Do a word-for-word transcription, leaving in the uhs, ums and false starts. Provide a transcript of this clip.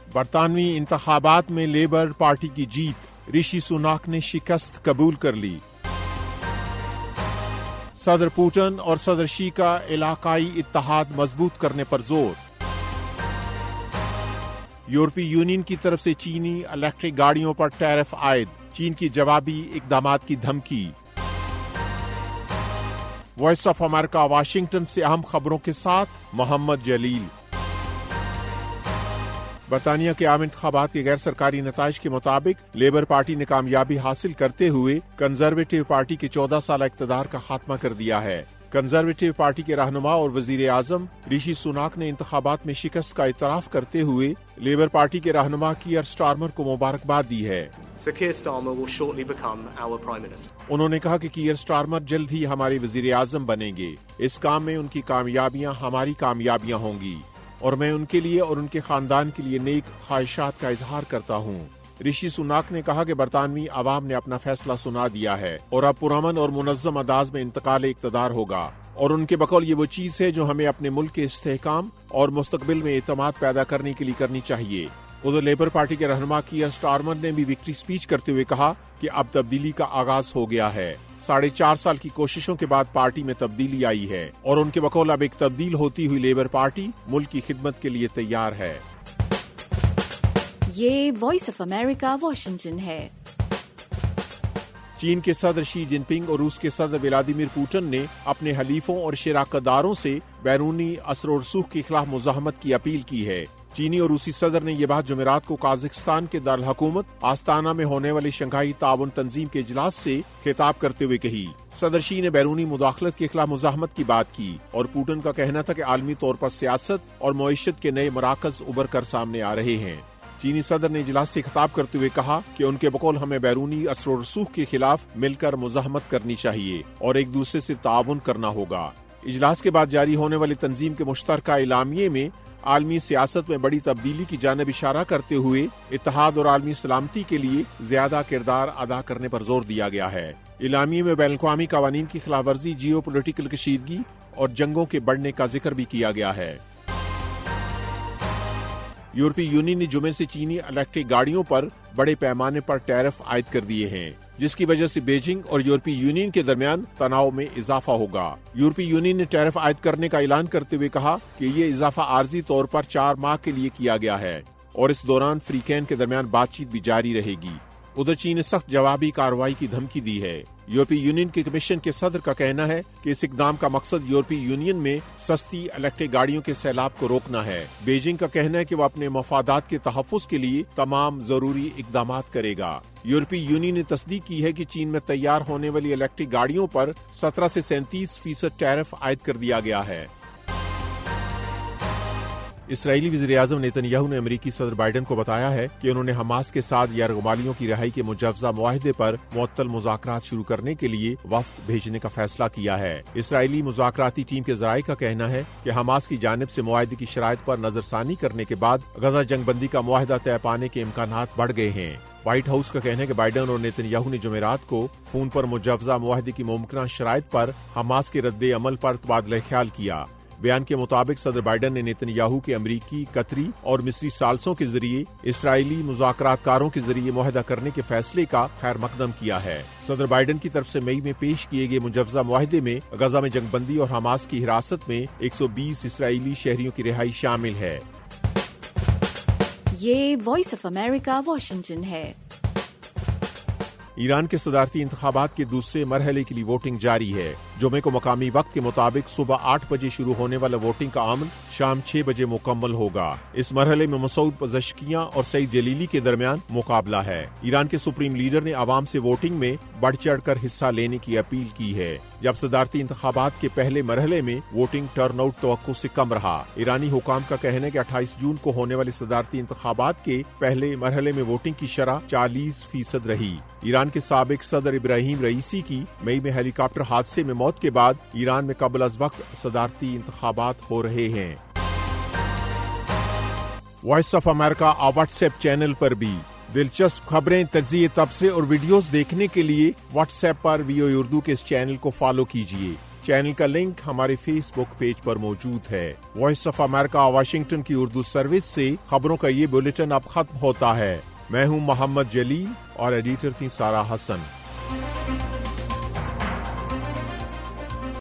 برطانوی انتخابات میں لیبر پارٹی کی جیت، رشی سوناک نے شکست قبول کر لی۔ صدر پوٹن اور صدر شی کا علاقائی اتحاد مضبوط کرنے پر زور۔ یورپی یونین کی طرف سے چینی الیکٹرک گاڑیوں پر ٹیرف عائد، چین کی جوابی اقدامات کی دھمکی۔ وائس آف امریکہ واشنگٹن سے اہم خبروں کے ساتھ محمد جلیل۔ برطانیہ کے عام انتخابات کے غیر سرکاری نتائج کے مطابق لیبر پارٹی نے کامیابی حاصل کرتے ہوئے کنزرویٹو پارٹی کے چودہ سالہ اقتدار کا خاتمہ کر دیا ہے۔ کنزرویٹو پارٹی کے رہنما اور وزیر اعظم رشی سوناک نے انتخابات میں شکست کا اعتراف کرتے ہوئے لیبر پارٹی کے رہنما کیئر سٹارمر کو مبارکباد دی ہے۔ So Keir Starmer will shortly become our Prime Minister. انہوں نے کہا کہ کیئر سٹارمر جلد ہی ہمارے وزیر اعظم بنیں گے۔ اس کام میں ان کی کامیابیاں ہماری کامیابیاں ہوں گی اور میں ان کے لیے اور ان کے خاندان کے لیے نیک خواہشات کا اظہار کرتا ہوں۔ رشی سوناک نے کہا کہ برطانوی عوام نے اپنا فیصلہ سنا دیا ہے اور اب پرامن اور منظم انداز میں انتقال اقتدار ہوگا، اور ان کے بقول یہ وہ چیز ہے جو ہمیں اپنے ملک کے استحکام اور مستقبل میں اعتماد پیدا کرنے کے لیے کرنی چاہیے۔ ادھر لیبر پارٹی کے رہنما کیئر سٹارمر نے بھی وکٹری سپیچ کرتے ہوئے کہا کہ اب تبدیلی کا آغاز ہو گیا ہے۔ ساڑھے چار سال کی کوششوں کے بعد پارٹی میں تبدیلی آئی ہے اور ان کے بقول اب ایک تبدیل ہوتی ہوئی لیبر پارٹی ملک کی خدمت کے لیے تیار ہے۔ یہ وائس آف امریکہ واشنگٹن ہے۔ چین کے صدر شی جن پنگ اور روس کے صدر ولادیمیر پوٹن نے اپنے حلیفوں اور شراکت داروں سے بیرونی اثر و رسوخ کے خلاف مزاحمت کی اپیل کی ہے۔ چینی اور روسی صدر نے یہ بات جمعرات کو قازقستان کے دارالحکومت آستانہ میں ہونے والی شنگھائی تعاون تنظیم کے اجلاس سے خطاب کرتے ہوئے کہی۔ صدر شی نے بیرونی مداخلت کے خلاف مزاحمت کی بات کی اور پوٹن کا کہنا تھا کہ عالمی طور پر سیاست اور معیشت کے نئے مراکز ابھر کر سامنے آ رہے ہیں۔ چینی صدر نے اجلاس سے خطاب کرتے ہوئے کہا کہ ان کے بقول ہمیں بیرونی اثر و رسوخ کے خلاف مل کر مزاحمت کرنی چاہیے اور ایک دوسرے سے تعاون کرنا ہوگا۔ اجلاس کے بعد جاری ہونے والی تنظیم کے مشترکہ اعلامیے میں عالمی سیاست میں بڑی تبدیلی کی جانب اشارہ کرتے ہوئے اتحاد اور عالمی سلامتی کے لیے زیادہ کردار ادا کرنے پر زور دیا گیا ہے۔ اعلامیے میں بین الاقوامی قوانین کی خلاف ورزی، جیو پولیٹیکل کشیدگی اور جنگوں کے بڑھنے کا ذکر بھی کیا گیا ہے۔ یورپی یونین نے جمعے سے چینی الیکٹرک گاڑیوں پر بڑے پیمانے پر ٹیرف عائد کر دیے ہیں، جس کی وجہ سے بیجنگ اور یورپی یونین کے درمیان تناؤ میں اضافہ ہوگا۔ یورپی یونین نے ٹیرف عائد کرنے کا اعلان کرتے ہوئے کہا کہ یہ اضافہ عارضی طور پر چار ماہ کے لیے کیا گیا ہے اور اس دوران فریقین کے درمیان بات چیت بھی جاری رہے گی۔ ادھر چین نے سخت جوابی کارروائی کی دھمکی دی ہے۔ یورپی یونین کے کمیشن کے صدر کا کہنا ہے کہ اس اقدام کا مقصد یورپی یونین میں سستی الیکٹرک گاڑیوں کے سیلاب کو روکنا ہے۔ بیجنگ کا کہنا ہے کہ وہ اپنے مفادات کے تحفظ کے لیے تمام ضروری اقدامات کرے گا۔ یورپی یونین نے تصدیق کی ہے کہ چین میں تیار ہونے والی الیکٹرک گاڑیوں پر سترہ سے سینتیس فیصد ٹیرف عائد کر دیا گیا ہے۔ اسرائیلی وزیر اعظم نیتن یاہو نے امریکی صدر بائیڈن کو بتایا ہے کہ انہوں نے حماس کے ساتھ یرغمالیوں کی رہائی کے مجوزہ معاہدے پر معطل مذاکرات شروع کرنے کے لیے وفد بھیجنے کا فیصلہ کیا ہے۔ اسرائیلی مذاکراتی ٹیم کے ذرائع کا کہنا ہے کہ حماس کی جانب سے معاہدے کی شرائط پر نظر ثانی کرنے کے بعد غزہ جنگ بندی کا معاہدہ طے پانے کے امکانات بڑھ گئے ہیں۔ وائٹ ہاؤس کا کہنا ہے کہ بائیڈن اور نیتن یاہو نے جمعرات کو فون پر مجوزہ معاہدے کی ممکنہ شرائط پر حماس کے رد عمل پر تبادلہ خیال کیا۔ بیان کے مطابق صدر بائیڈن نے نیتن یاہو کے امریکی، قطری اور مصری ثالثوں کے ذریعے اسرائیلی مذاکرات کاروں کے ذریعے معاہدہ کرنے کے فیصلے کا خیر مقدم کیا ہے۔ صدر بائیڈن کی طرف سے مئی میں پیش کیے گئے مجوزہ معاہدے میں غزہ میں جنگ بندی اور حماس کی حراست میں ایک سو بیس اسرائیلی شہریوں کی رہائی شامل ہے۔ یہ وائس آف امریکہ واشنگٹن ہے۔ ایران کے صدارتی انتخابات کے دوسرے مرحلے کے لیے ووٹنگ جاری ہے۔ جمعے کو مقامی وقت کے مطابق صبح آٹھ بجے شروع ہونے والا ووٹنگ کا عمل شام چھ بجے مکمل ہوگا۔ اس مرحلے میں مسعود پزشکیاں اور سعید جلیلی کے درمیان مقابلہ ہے۔ ایران کے سپریم لیڈر نے عوام سے ووٹنگ میں بڑھ چڑھ کر حصہ لینے کی اپیل کی ہے۔ جب صدارتی انتخابات کے پہلے مرحلے میں ووٹنگ ٹرن آؤٹ توقع سے کم رہا۔ ایرانی حکام کا کہنا ہے کہ اٹھائیس جون کو ہونے والے صدارتی انتخابات کے پہلے مرحلے میں ووٹنگ کی شرح چالیس فیصد رہی۔ ایران کے سابق صدر ابراہیم رئیسی کی مئی میں ہیلی کاپٹر حادثے میں موت کے بعد ایران میں قبل از وقت صدارتی انتخابات ہو رہے ہیں۔ Voice of America WhatsApp channel پر بھی دلچسپ خبریں، تجزیے، تبصرے اور ویڈیوز دیکھنے کے لیے واٹس ایپ پر وی او اردو کے اس چینل کو فالو کیجیے۔ چینل کا لنک ہمارے فیس بک پیج پر موجود ہے۔ وائس آف امریکہ واشنگٹن کی اردو سروس سے خبروں کا یہ بلیٹن اب ختم ہوتا ہے۔ میں ہوں محمد جلیل اور ایڈیٹر تھی سارا حسن۔